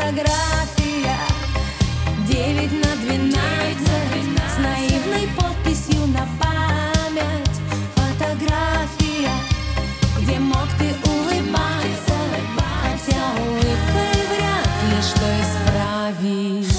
фотография 9/12 с наивной подписью на память. Фотография, где мог ты улыбаться, хотя улыбкой вряд ли что исправить.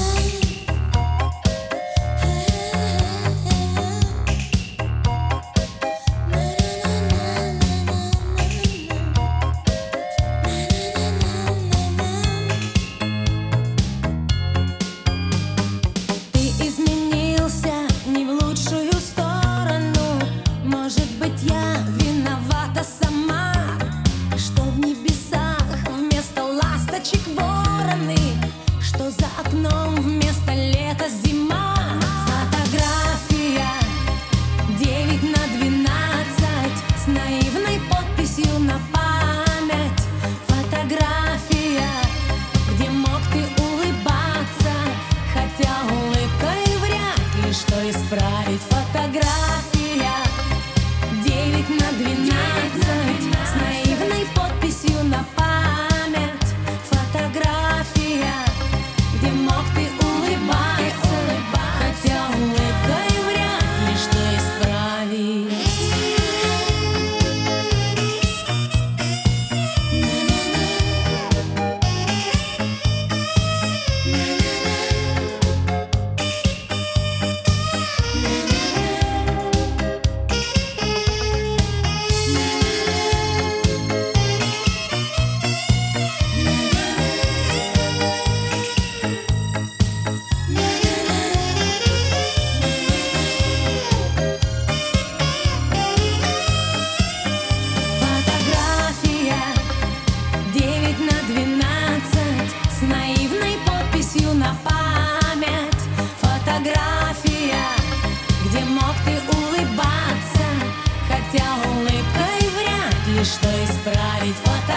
Я виновата сама, что в небесах вместо ласточек вороны, что за окном вместо лета зима. Фотография 9/12 с наивной подписью на память. Фотография, где мог ты улыбаться, хотя улыбкой вряд ли что исправить. Фотография 9/12 с наивной подписью на память. Фотография, где мог ты улыбаться, хотя улыбкой вряд ли что исправить. С наивной подписью на память. Фотография, где мог ты улыбаться, хотя улыбкой вряд ли что исправить.